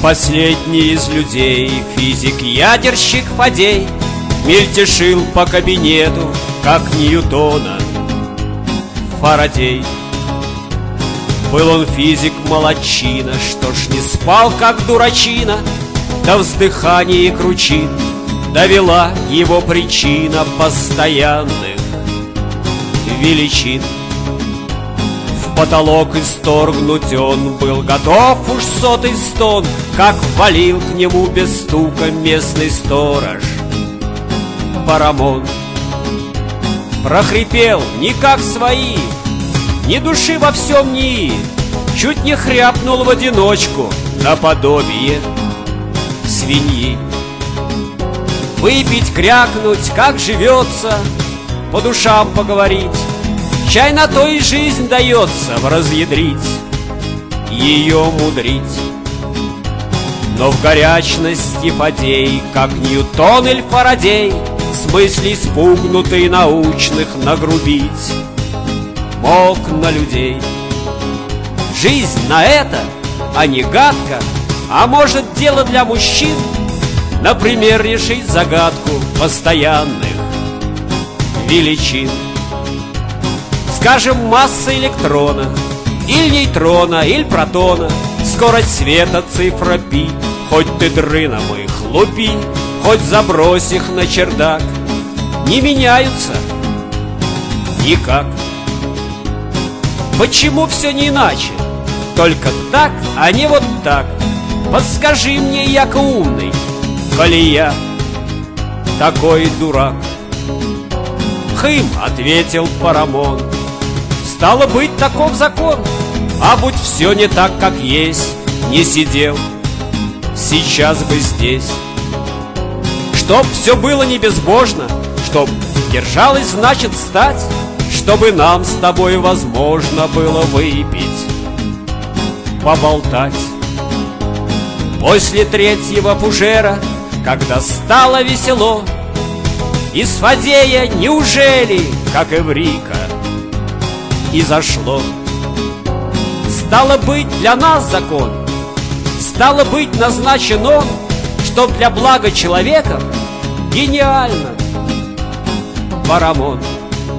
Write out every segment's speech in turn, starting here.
Последний из людей, физик-ядерщик Фадей, мельтешил по кабинету, как Ньютона Фарадей. Был он физик-молодчина, что ж не спал, как дурачина, до вздыханий и кручин довела его причина постоянных величин. В потолок исторгнуть он был готов уж сотый стон, как валил к нему без стука местный сторож Парамон. Прохрипел не как свои, ни души во всем ни, чуть не хряпнул в одиночку наподобие свиньи. Выпить, крякнуть, как живется, по душам поговорить, чай на то и жизнь дается разъядрить, ее мудрить. Но в горячности Фадей, как Ньютон или Фарадей, с мыслей спугнутый научных нагрубить мог на людей. Жизнь на это, а не гадко, а может дело для мужчин, например, решить загадку постоянных величин. Скажем, масса электрона, или нейтрона, или протона, скорость света цифра π, хоть ты дрыном их лупи, хоть забрось их на чердак, не меняются никак. Почему все не иначе? Только так, а не вот так? Подскажи мне, яко умный, коли я такой дурак. Хым, ответил Парамон, стало быть, таков закон. А будь все не так, как есть, не сидел сейчас бы здесь. Чтоб все было не безбожно, чтоб держалось, значит, стать, чтобы нам с тобой возможно было выпить, поболтать. После третьего фужера, когда стало весело, из Фадея неужели, как Эврика, и зашло. Стало быть, для нас закон, стало быть, назначен он, чтоб для блага человека гениально Парамон.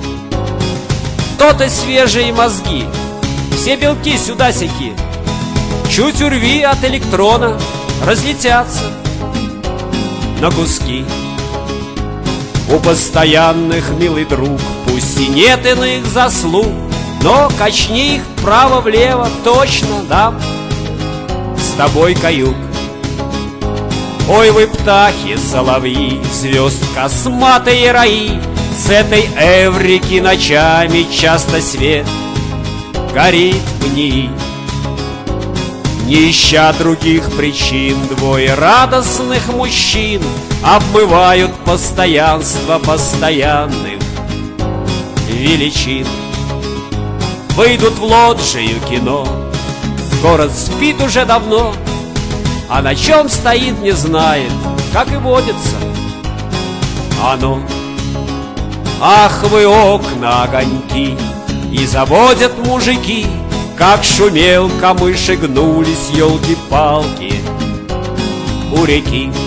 То-то свежие мозги, все белки сюда-сяки, чуть урви от электрона, разлетятся на куски. У постоянных, милый друг, пусть и нет иных заслуг, но качни их вправо-влево, точно дам с тобой каюк. Ой, вы птахи, соловьи, звезд косматые раи, с этой Эврики ночами часто свет горит в ней. Не ища других причин, двое радостных мужчин обмывают постоянство постоянных величин. Выйдут в лоджию кино, город спит уже давно, а на чем стоит, не знает, как и водится оно. Ах вы окна, огоньки, и заводят мужики, как шумел камыши, гнулись елки-палки у реки.